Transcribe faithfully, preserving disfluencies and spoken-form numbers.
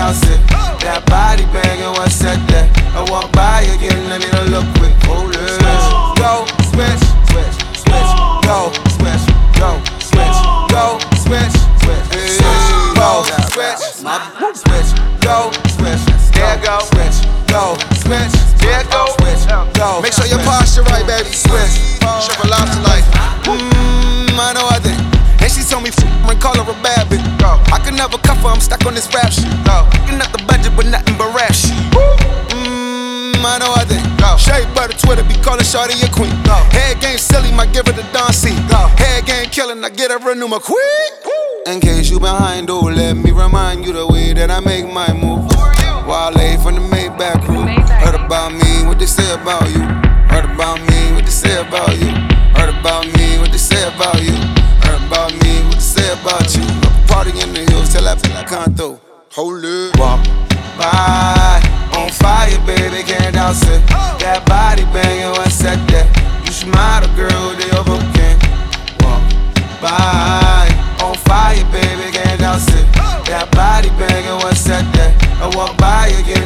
douse it. That body banging, what's that there? I walk by again, I need a look quick. Hold it. Switch, go, switch, switch, switch, go, switch, go, switch, go, switch, switch, switch, go, switch, switch, go, switch, there go, switch, go, switch, there go, switch, go. Make sure your posture right, baby. Switch, triple lobster life. Mmm, I know I think. And she told me f and call her a bad bitch. I could never cuff her, I'm stuck on this rap shit. Picking up the budget, but nothing but rap shit. Mmm, I know I think. Shade butter Twitter, be calling shawty a queen. Head game silly, might give her the Don C. Head game killing, I get her a new McQueen. In case you behind, oh, let me remind you the way that I make my move. Wale from the Maybach crew. Heard about me, what they say about you. Heard about me, what they say about you. Heard about me, what they say about you. Heard about me, what they say about you. Party in the hills till I feel like Kanto. Hold it. Walk by, on fire, baby, can't douse it. That body banging, what's that there? You should model, girl, they overcame. Walk by, on fire, baby, can't douse it. That body banging, what's that there? I walk by again.